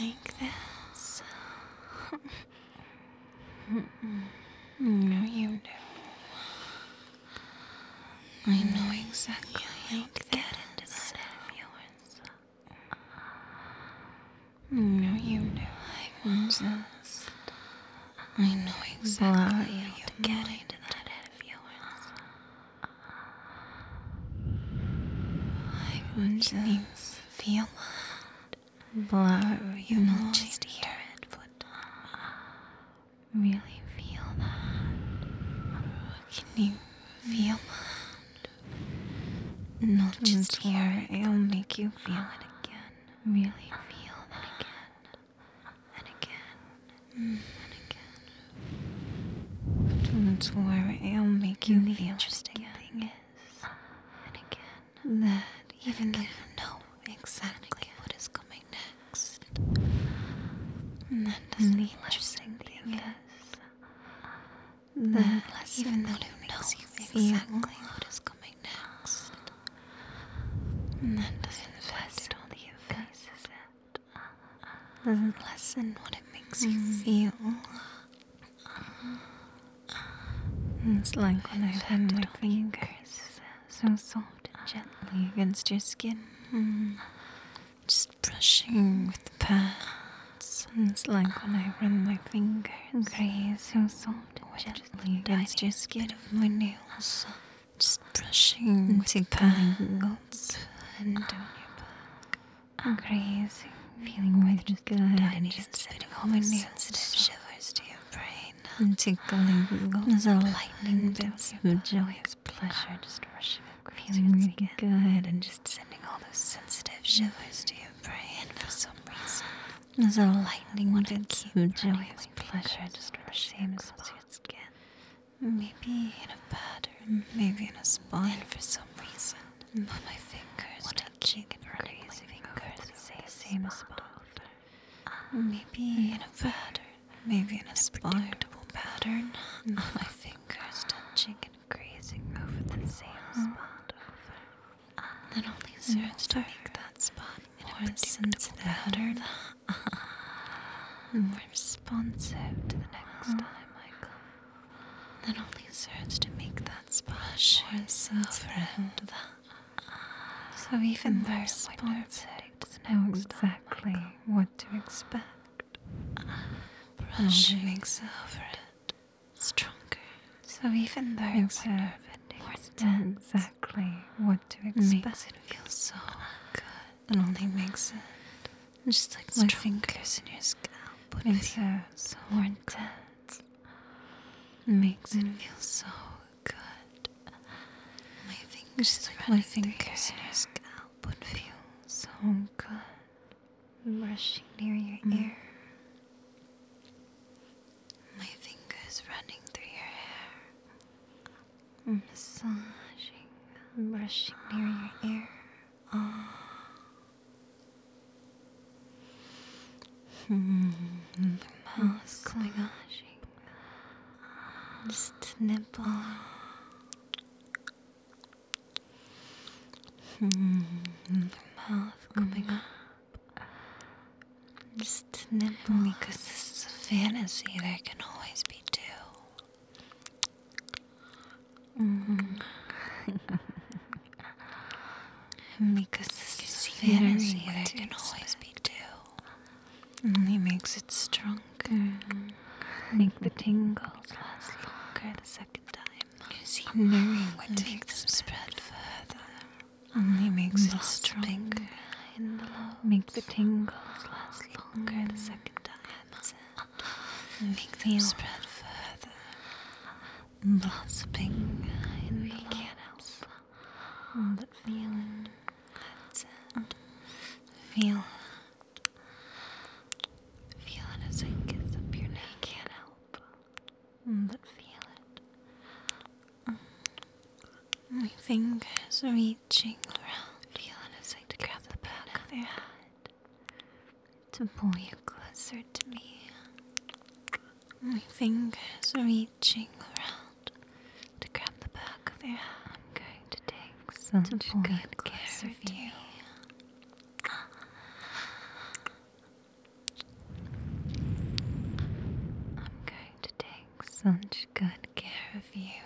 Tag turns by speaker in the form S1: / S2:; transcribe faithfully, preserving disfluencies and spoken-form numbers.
S1: like this. No, you do. I know exactly how to get into that head of yours. No, you do. I'm just... I know exactly how to get into that head of yours. I can just feel that. Blow you not just hear it, but really feel that. Can you feel that? Not just hear it, it'll make you feel it again. Really feel that again. And again. And again. That's where it'll make you feel interesting thing is. And again. That even though you know exactly what is coming next. And that doesn't the interesting thing is. That even though you know exactly what is coming next. And that doesn't affect all the effects, is it? Doesn't lessen what it makes you feel. It's like when I run my fingers so soft and gently against your skin. Just brushing with the pads. It's like when I run my fingers graze so soft and gently against your skin of my nails. Just brushing with the pads and down your back. Grazing, feeling really good and just setting all my sensitive shivers to your brain. And tickling as a lightning bits of joyous pleasure just rushing across feeling really good and just sending all those sensitive shivers to your brain for some reason. As a lightning bits of joyous pleasure just rushing across your skin. Maybe in a pattern, maybe in a spine for some reason. But my fingers touching and running my fingers the same spot. Maybe in a pattern, maybe in a spine pattern. My fingers touching and grazing over the same spot over. That only serves to make that spot more sensitive pattern. More responsive to the next time I come. That only serves to make that spot more sensitive. So even though responsive to know exactly what to expect. Brushing over it stronger. So even though it's understand exactly what to expect, makes it feel so good. It only makes it just like my fingers in your scalp would feel so more intense. Makes it feel so good. My fingers, just like my fingers in your scalp would feel so good. Brushing near your ear. My fingers running through your hair. Massaging, brushing near your ear. Oh. Mm-hmm. Massaging. Just nibble. Mm-hmm. Mouth coming up. Just nibble. Because this is a fantasy, there can always be two. Mm-hmm. Because this is a fantasy, there can always be two. Only makes it stronger. Make the tingles last longer the second time. You see, knowing what makes them spread further. Only makes it stronger. In the low. Make the tingles last longer the second time. Make them spread further. Blossoming in the can't help but feel it. That's it. Feel it. Feel it as it gets up your neck. Can't help but feel it. My fingers are reaching around. Feel it as I grab the back of your head to pull you closer to me. My fingers are reaching around to grab the back of your head. I'm going to take such good care of you. such good care of you.